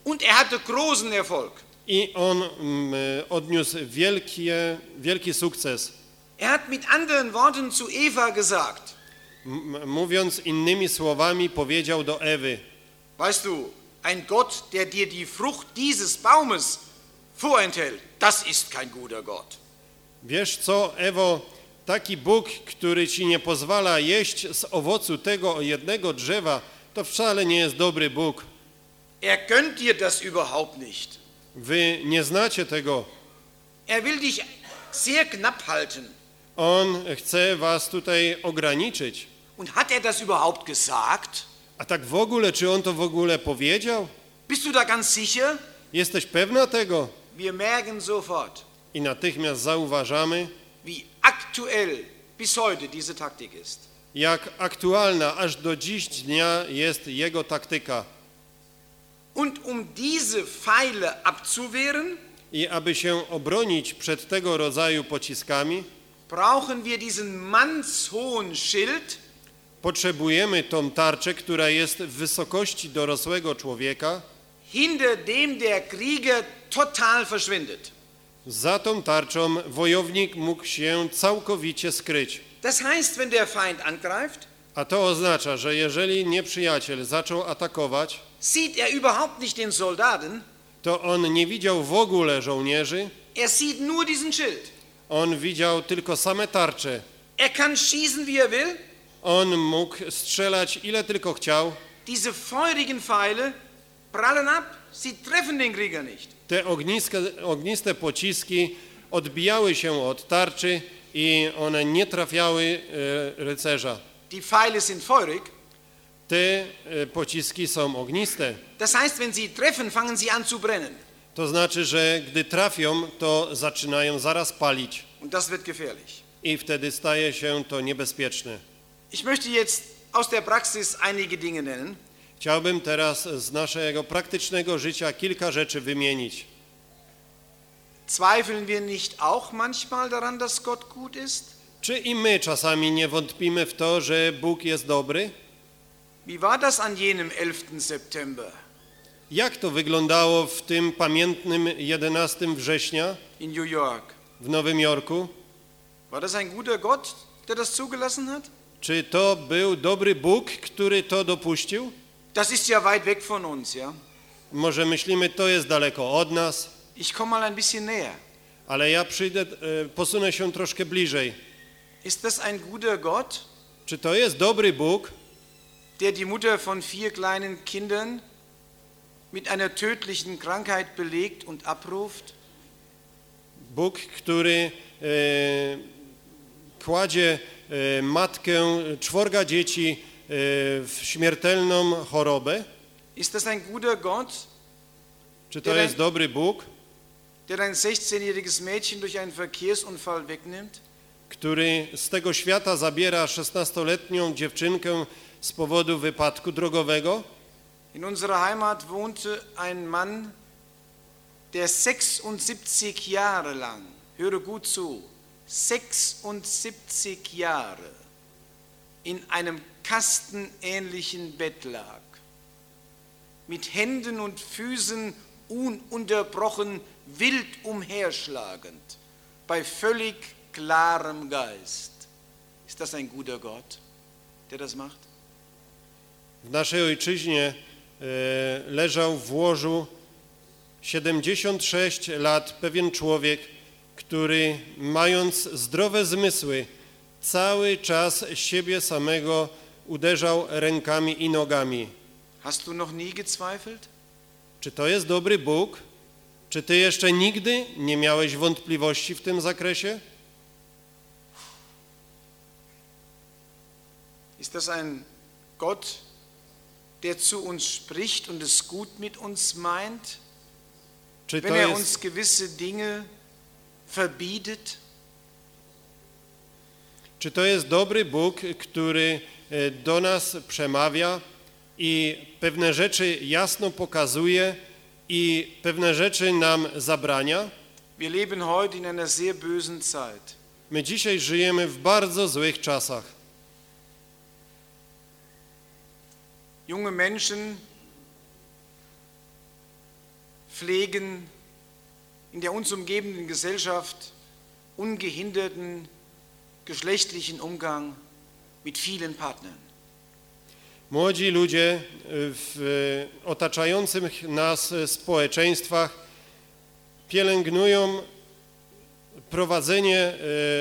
Und er hatte großen Erfolg. I on mm, odniósł wielkie, wielki sukces. Er hat mit anderen Worten zu Eva gesagt, M- mówiąc innymi słowami, powiedział do Ewy: weißt du, ein Gott, der dir die Frucht dieses Baumes vorenthält, das ist kein guter Gott. Wiesz co, Ewo, taki Bóg, który ci nie pozwala jeść z owocu tego jednego drzewa, to wcale nie jest dobry Bóg. Er gönnt dir das überhaupt nicht. Wy nie znacie tego. Er will dich sehr knapp halten. On chce was tutaj ograniczyć. Und hat er das überhaupt gesagt? A tak w ogóle, czy on to w ogóle powiedział? Bist du da ganz sicher? Jesteś pewna tego? Wir merken sofort, I natychmiast zauważamy, wie aktuell bis heute diese Taktik ist. jak aktualna aż do dziś dnia jest jego taktyka. Und um diese Pfeile abzuwehren, I aby się obronić przed tego rodzaju pociskami, brauchen wir diesen mannshohen Schild, potrzebujemy tą tarczę, która jest w wysokości dorosłego człowieka. hinter dem der Krieger total verschwindet. Za tą tarczą wojownik mógł się całkowicie skryć. Das heißt, wenn der Feind angreift, A to oznacza, że jeżeli nieprzyjaciel zaczął atakować, sieht er überhaupt nicht den Soldaten, to on nie widział w ogóle żołnierzy, er sieht nur diesen Schild. on widział tylko same tarcze. Er kann schießen, wie er will. On mógł strzelać ile tylko chciał. Diese feurigen Pfeile prallen ab, sie treffen den Krieger nicht. Te ogniska, ogniste pociski odbijały się od tarczy i one nie trafiały e, rycerza. Die Pfeile sind feurig. Te e, pociski są ogniste. Das heißt, wenn sie treffen, fangen sie an zu brennen. To znaczy, że gdy trafią, to zaczynają zaraz palić Und das wird gefährlich. i wtedy staje się to niebezpieczne. Ich möchte jetzt aus der Praxis einige Dinge nennen. Chciałbym teraz z naszego praktycznego życia kilka rzeczy wymienić. Zweifeln wir nicht auch manchmal daran, dass Gott gut ist? Czy i my czasami nie wątpimy w to, że Bóg jest dobry? Wie war das an jenem elften September Jak to wyglądało w tym pamiętnym jedenastego września in New York? w Nowym Jorku? War das ein guter Gott, der das zugelassen hat? Czy to był dobry Bóg, który to dopuścił? Das ist ja weit weg von uns, ja? Może myślimy, to jest daleko od nas, Ich komme mal ein bisschen näher. ale ja przyjdę, e, posunę się troszkę bliżej. Ist das ein guter Gott, Czy to jest dobry Bóg, der die Mutter von vier kleinen Kindern mit einer tödlichen Krankheit belegt und abruft? Bóg, który e, kładzie e, matkę czworga dzieci e, w śmiertelną chorobę? Ist das ein guter Gott, Czy to jest dobry Bóg, der ein sechzehnjähriges Mädchen durch einen Verkehrsunfall wegnimmt? który z tego świata zabiera szesnastoletnią dziewczynkę z powodu wypadku drogowego? In unserer Heimat wohnte ein Mann, der sechsundsiebzig Jahre lang, höre gut zu, sechsundsiebzig Jahre in einem kastenähnlichen Bett lag, mit Händen und Füßen ununterbrochen wild umherschlagend, bei völlig klarem Geist. Ist das ein guter Gott, der das macht? W naszej ojczyźnie e, leżał w łożu siedemdziesiąt sześć lat pewien człowiek, który mając zdrowe zmysły cały czas siebie samego uderzał rękami i nogami. Hast du noch nie gezweifelt? Czy to jest dobry Bóg? Czy ty jeszcze nigdy nie miałeś wątpliwości w tym zakresie? Ist das ein Gott, der zu uns spricht und es gut mit uns meint, Czy to wenn er jest, uns gewisse Dinge verbietet? czy to jest dobry Bóg, który e, do nas przemawia i pewne rzeczy jasno pokazuje i pewne rzeczy nam zabrania? Wir leben heute in einer sehr bösen Zeit. My dzisiaj żyjemy w bardzo złych czasach. Junge Menschen pflegen in der uns umgebenden Gesellschaft ungehinderten geschlechtlichen Umgang mit vielen Partnern. Młodzi ludzie w otaczających nas społeczeństwach pielęgnują prowadzenie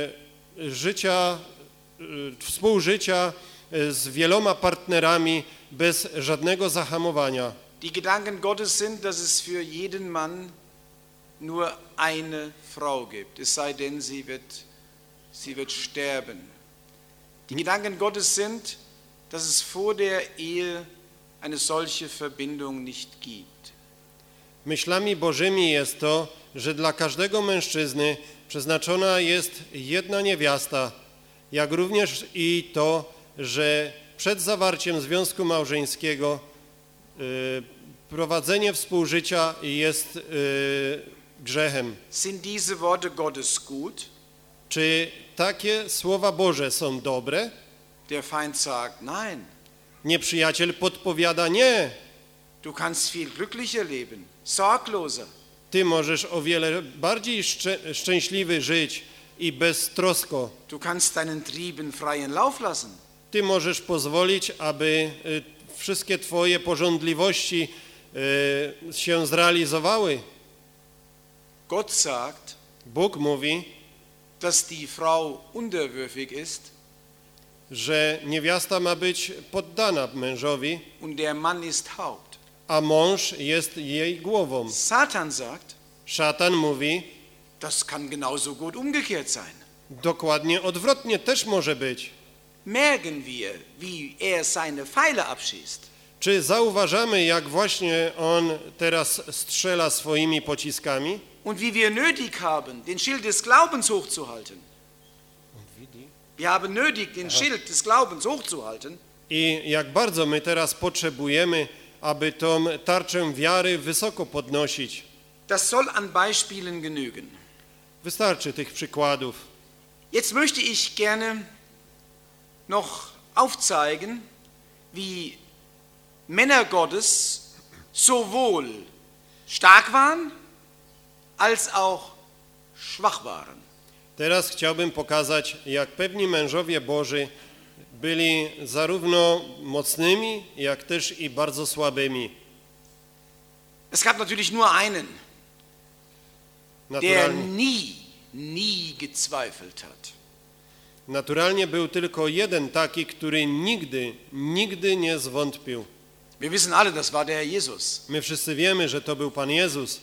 życia, współżycia z wieloma partnerami bez żadnego zahamowania. Die Gedanken Gottes sind, dass es für jeden Mann nur eine Frau gibt, es sei denn, sie wird, sie wird sterben. Die Gedanken Gottes sind, dass es vor der Ehe eine solche Verbindung nicht gibt. Myślami Bożymi jest to, że dla każdego mężczyzny przeznaczona jest jedna niewiasta, jak również i to, że przed zawarciem związku małżeńskiego y, prowadzenie współżycia jest y, grzechem. Sind diese Worte Gottes gut? Czy takie słowa Boże są dobre? Der Feind sagt nein. Nieprzyjaciel podpowiada nie. Du kannst viel glücklicher leben, sorgloser. Ty możesz o wiele bardziej szczę szczęśliwy żyć i beztrosko. Du kannst deinen Trieben freien Lauf lassen. Ty możesz pozwolić, aby y, wszystkie twoje pożądliwości y, się zrealizowały. Gott sagt, Bóg mówi, dass die Frau unterwürfig ist że niewiasta ma być poddana mężowi, und der Mann ist Haupt. a mąż jest jej głową. Satan sagt, Szatan mówi, das kann genauso gut umgekehrt sein. dokładnie odwrotnie też może być. Merken wir, wie er seine Pfeile abschießt. Czy zauważamy, jak właśnie on teraz strzela swoimi pociskami? Und wie wir nötig haben, den Schild des Glaubens hochzuhalten. Wir haben nötig, den Schild des Glaubens hochzuhalten. I jak bardzo my teraz potrzebujemy, aby tą tarczę wiary wysoko podnosić. Das soll an Beispielen genügen. Wystarczy tych przykładów. Jetzt möchte ich gerne noch aufzeigen, wie Männer Gottes sowohl stark waren, als auch schwach waren. Teraz chciałbym pokazać, jak pewni mężowie Boży byli zarówno mocnymi, jak też i bardzo słabymi. Es gab natürlich nur einen, der Naturalnie, nie, nie gezweifelt hat. naturalnie był tylko jeden taki, który nigdy, nigdy nie zwątpił. Wir wissen alle, das war der Herr Jesus. My wszyscy wiemy, że to był Pan Jezus.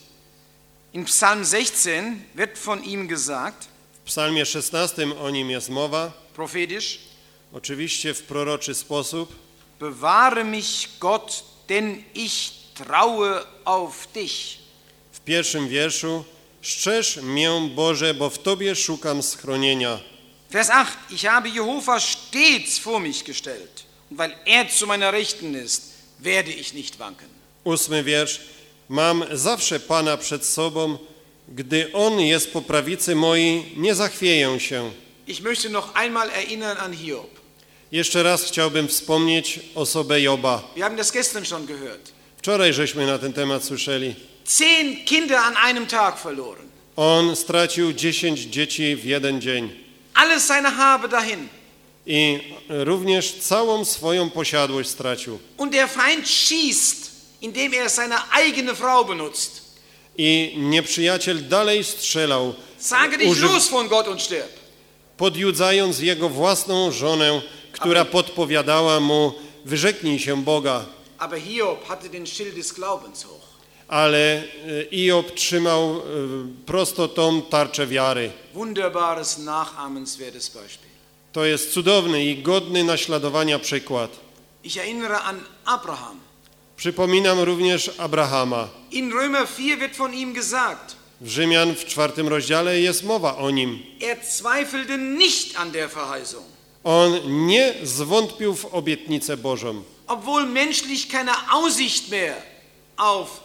In Psalm sechzehn wird von ihm gesagt, W psalmie szesnastym o nim jest mowa, prophetisch, oczywiście w proroczy sposób. bewahre mich Gott, denn ich traue auf dich. W pierwszym wierszu, strzeż mię Boże, bo w Tobie szukam schronienia. Vers acht, ich habe Jehova stets vor mich gestellt, und weil er zu meiner Rechten ist, werde ich nicht wanken. Ósmy wiersz, mam zawsze Pana przed sobą, gdy On jest po prawicy mojej, nie zachwieję się. Ich möchte noch einmal erinnern an Hiob. Jeszcze raz chciałbym wspomnieć osobę Joba. Wir haben das gestern schon gehört. Wczoraj żeśmy na ten temat słyszeli. Zehn Kinder an einem Tag verloren. On stracił dziesięć dzieci w jeden dzień. Alles seine Habe dahin. I również całą swoją posiadłość stracił. Und der Feind schießt, indem er seine eigene Frau benutzt. I nieprzyjaciel dalej strzelał, Sage dich używ- los von Gott und stirb. podjudzając jego własną żonę, która podpowiadała mu, wyrzeknij się Boga. Aber Hiob hatte den Schild des Glaubens hoch. Ale Iob trzymał e, prosto tą tarczę wiary. Wunderbares, nachahmenswertes Beispiel. To jest cudowny i godny naśladowania przykład. Ich erinnere an Abraham. Przypominam również Abrahama. In Römer vier wird von ihm gesagt, W Rzymian w czwartym rozdziale jest mowa o nim. er zweifelte nicht an der Verheißung, On nie zwątpił w obietnicę Bożą. obwohl menschlich keine Aussicht mehr auf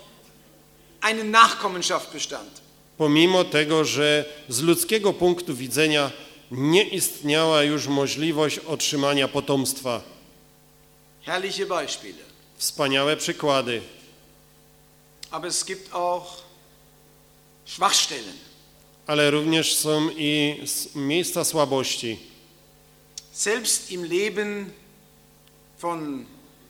eine Nachkommenschaft bestand. Pomimo tego, że z ludzkiego punktu widzenia nie istniała już możliwość otrzymania potomstwa. Herrliche Beispiele. Wspaniałe przykłady. Aber es gibt auch Schwachstellen. Ale również są i miejsca słabości. Selbst im Leben von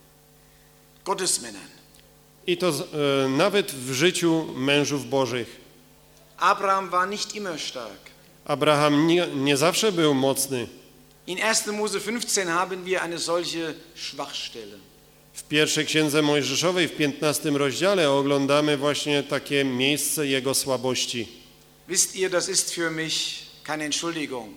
Gottesmännern. I to e, nawet w życiu mężów bożych. Abraham war nicht immer stark. Abraham nie, nie zawsze był mocny. In erster Mose fünfzehn haben wir eine solche Schwachstelle. W pierwszej księdze Mojżeszowej, w piętnastym rozdziale oglądamy właśnie takie miejsce jego słabości. Wisst ihr, das ist für mich keine Entschuldigung,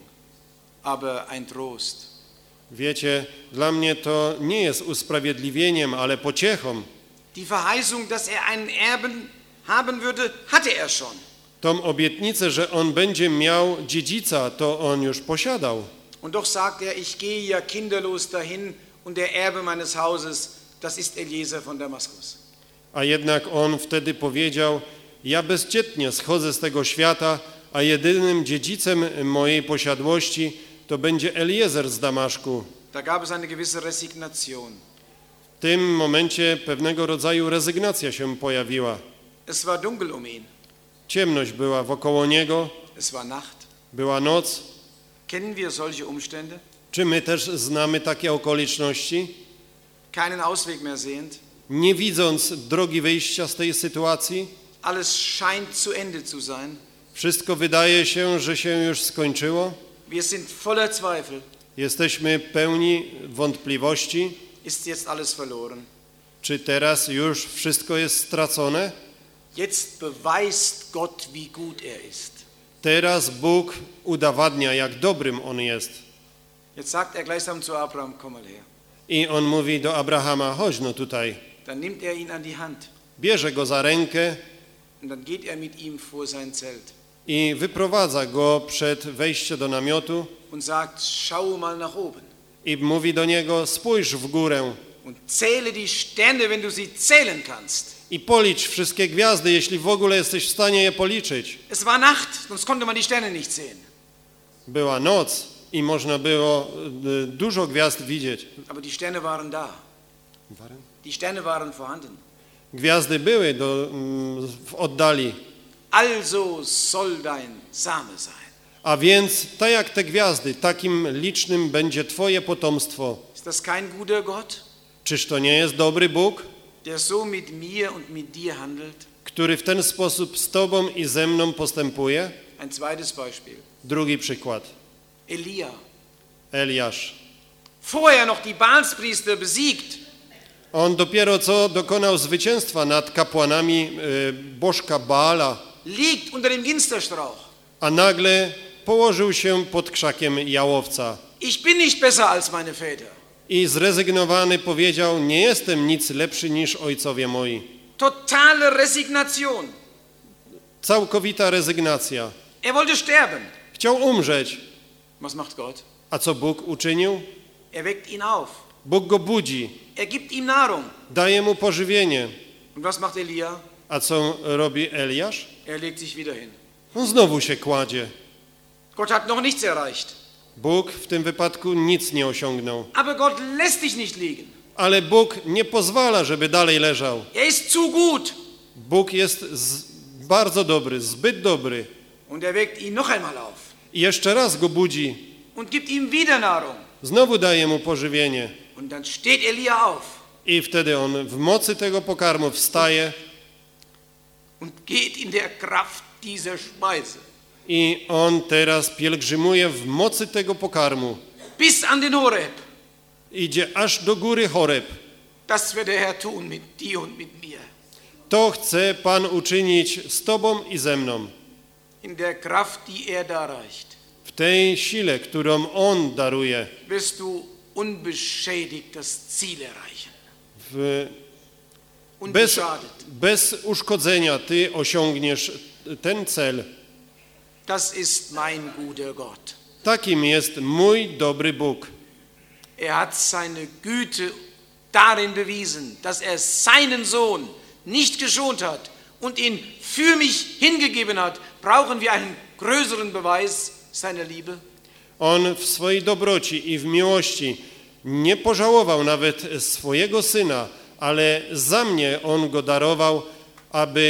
aber ein Trost. Wiecie, dla mnie to nie jest usprawiedliwieniem, ale pociechą. Die Verheißung, dass er einen Erben haben würde, hatte er schon. Tą obietnicę, że on będzie miał dziedzica, to on już posiadał. Und doch sagt er, ich gehe ja kinderlos dahin und der Erbe meines Hauses, das ist Eliezer von Damaskus. A jednak on wtedy powiedział, ja bezdzietnie schodzę z tego świata, a jedynym dziedzicem mojej posiadłości to będzie Eliezer z Damaszku. Da gab es eine gewisse Resignation. W tym momencie pewnego rodzaju rezygnacja się pojawiła. Es war dunkel um ihn. Ciemność była wokoło niego, Es war Nacht. była noc. Kennen wir solche Umstände? Czy my też znamy takie okoliczności? Keinen Ausweg mehr sehend. Nie widząc drogi wyjścia z tej sytuacji, Alles scheint zu Ende zu sein. wszystko wydaje się, że się już skończyło. Wir sind voller Zweifel. Jesteśmy pełni wątpliwości. Ist jetzt alles verloren? Czy teraz już wszystko jest stracone? Jetzt beweist Gott, wie gut er ist. Teraz Bóg udowadnia, jak dobrym On jest. Jetzt sagt er gleichsam zu Abraham, komm mal her. I On mówi do Abrahama, chodź no tutaj. Dann nimmt er ihn an die Hand Bierze go za rękę und dann geht er mit ihm vor sein Zelt i wyprowadza go przed wejście do namiotu und sagt, schau mal nach oben i mówi do niego, spójrz w górę und zähle die Sterne, wenn du sie zählen kannst. i policz wszystkie gwiazdy, jeśli w ogóle jesteś w stanie je policzyć. Es war Nacht, sonst konnte man die Sterne nicht sehen. Była noc i można było y, dużo gwiazd widzieć. Aber die Sterne waren da. Die Sterne waren vorhanden. Gwiazdy były do, mm, w oddali. Also soll dein Same sein. A więc, tak jak te gwiazdy, takim licznym będzie Twoje potomstwo. Ist das kein guter Gott, Czyż to nie jest dobry Bóg, der so mit mir und mit dir handelt? który w ten sposób z Tobą i ze mną postępuje? Ein zweites Beispiel. Drugi przykład. Elia. Eliasz. Vorher noch die Baalspriester besiegt. On dopiero co dokonał zwycięstwa nad kapłanami y, bożka Baala, Liegt unter dem Ginsterstrauch. a nagle położył się pod krzakiem jałowca Ich bin nicht besser als meine Väter. i zrezygnowany powiedział, nie jestem nic lepszy niż ojcowie moi. Totale Resignation. Całkowita rezygnacja. Er wollte sterben. Chciał umrzeć. Was macht Gott? A co Bóg uczynił? Er weckt ihn auf. Bóg go budzi, Er gibt ihm Nahrung. daje mu pożywienie. Und was macht Elia? A co robi Eliasz? Er legt sich wieder hin. On znowu się kładzie. Gott hat noch nichts erreicht. Bóg w tym wypadku nic nie osiągnął. Aber Gott lässt dich nicht liegen. Ale Bóg nie pozwala, żeby dalej leżał. Er ist zu gut. Bóg jest z, bardzo dobry, zbyt dobry. Und er weckt ihn noch einmal auf. I jeszcze raz go budzi. Und gibt ihm wieder Nahrung. Znowu daje mu pożywienie. Und dann steht Elia auf. I wtedy on w mocy tego pokarmu wstaje Und geht in der Kraft dieser Speise. i on teraz pielgrzymuje w mocy tego pokarmu. Bis an den Horeb. Idzie aż do góry Choreb. Das wird der Herr tun mit dir und mit mir. To chce Pan uczynić z Tobą i ze mną. In der Kraft, die er darreicht, W tej sile, którą On daruje, wirst du unbeschädigt das Ziel erreichen. w, bez, Unbeschadet. bez uszkodzenia Ty osiągniesz ten cel. Das ist mein guter Gott. Takim jest mój dobry Bóg. Er hat seine Güte darin bewiesen, dass er seinen Sohn nicht geschont hat und ihn für mich hingegeben hat. Brauchen wir einen größeren Beweis seiner Liebe? On w swojej dobroci i w miłości nie pożałował nawet swojego Syna, ale za mnie On go darował, aby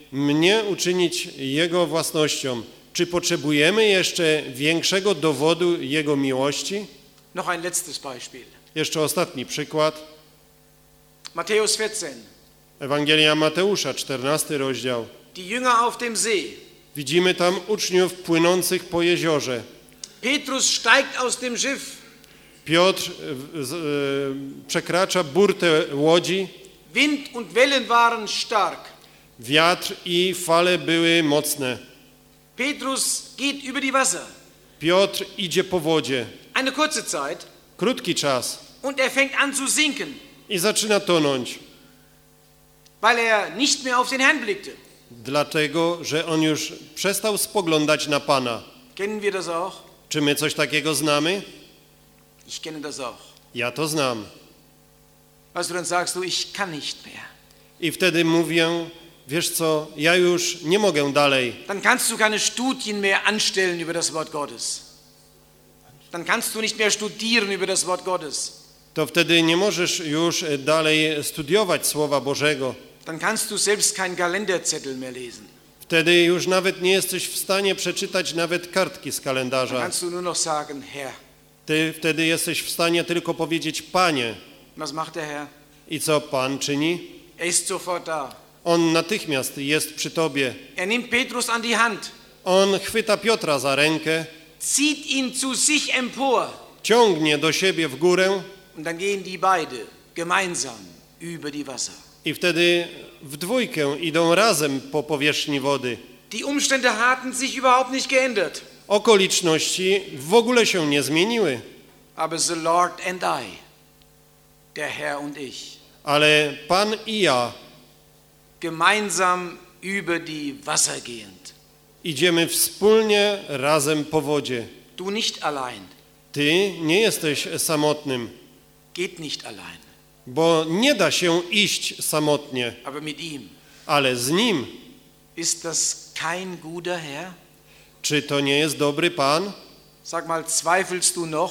mnie uczynić Jego własnością, czy potrzebujemy jeszcze większego dowodu Jego miłości? Noch ein letztes Beispiel. Jeszcze ostatni przykład. Matthäus vierzehn. Ewangelia Mateusza, czternasty rozdział. Die Jünger auf dem See. Widzimy tam uczniów płynących po jeziorze. Petrus steigt aus dem Schiff. Piotr e, z, e, przekracza burtę łodzi. Wind und Wellen waren stark. Wiatr i fale były mocne. Petrus geht über die Wasser. Piotr idzie po wodzie. Eine kurze Zeit. Krótki czas. Und er fängt an zu sinken, I zaczyna tonąć. weil er nicht mehr auf den Herrn blickte. Dlatego, że on już przestał spoglądać na Pana. Kennen wir das auch? Czy my coś takiego znamy? Ich kenne das auch. Ja to znam. Weißt du, dann sagst du, ich kann nicht mehr. I wtedy mówię, wiesz co, ja już nie mogę dalej. Dann kannst du keine Studien mehr anstellen über das Wort Gottes. Dann kannst du nicht mehr studieren über das Wort Gottes. To wtedy nie możesz już dalej studiować Słowa Bożego. Dann kannst du selbst kein Kalenderzettel mehr lesen. Wtedy już nawet nie jesteś w stanie przeczytać nawet kartki z Dann kalendarza. kannst du nur noch sagen, Herr. Ty wtedy jesteś w stanie tylko powiedzieć Panie. Was macht der Herr? I co Pan czyni? Er ist sofort da. On natychmiast jest przy tobie. Er nimmt Petrus an die Hand, On chwyta Piotra za rękę, zieht ihn zu sich empor. ciągnie do siebie w górę Und dann gehen die beide gemeinsam über die Wasser. i wtedy w dwójkę idą razem po powierzchni wody. Die Umstände hatten sich überhaupt nicht geändert. Okoliczności w ogóle się nie zmieniły, Aber the Lord and I, der Herr und ich, ale Pan i ja gemeinsam über die Wasser gehend. idziemy wspólnie razem po wodzie. Du nicht allein, Ty nie jesteś samotnym, geht nicht allein, bo nie da się iść samotnie, aber mit ihm. ale z Nim. Ist das kein guter Herr? Czy to nie jest dobry Pan? Sag mal, zweifelst du noch?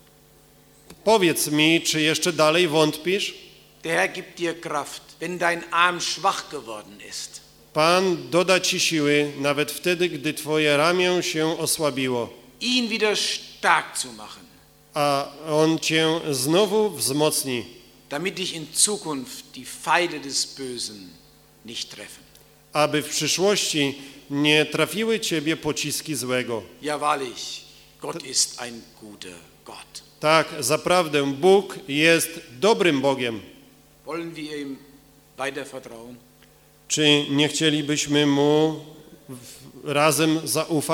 Powiedz mi, czy jeszcze dalej wątpisz? Der Herr gibt dir Kraft, wenn dein Arm schwach geworden ist. Pan doda ci siły nawet wtedy, gdy twoje ramię się osłabiło, Ihn wieder stark zu machen, a On cię znowu wzmocni, damit dich in Zukunft die Feinde des Bösen nicht treffen. aby w przyszłości nie trafiły ciebie pociski złego. Ja, wahrlich, Gott ist ein guter Gott. Tak, zaprawdę Bóg jest dobrym Bogiem. Wollen wir ihm weiter vertrauen? Czy nie chcielibyśmy Mu w- razem zaufać?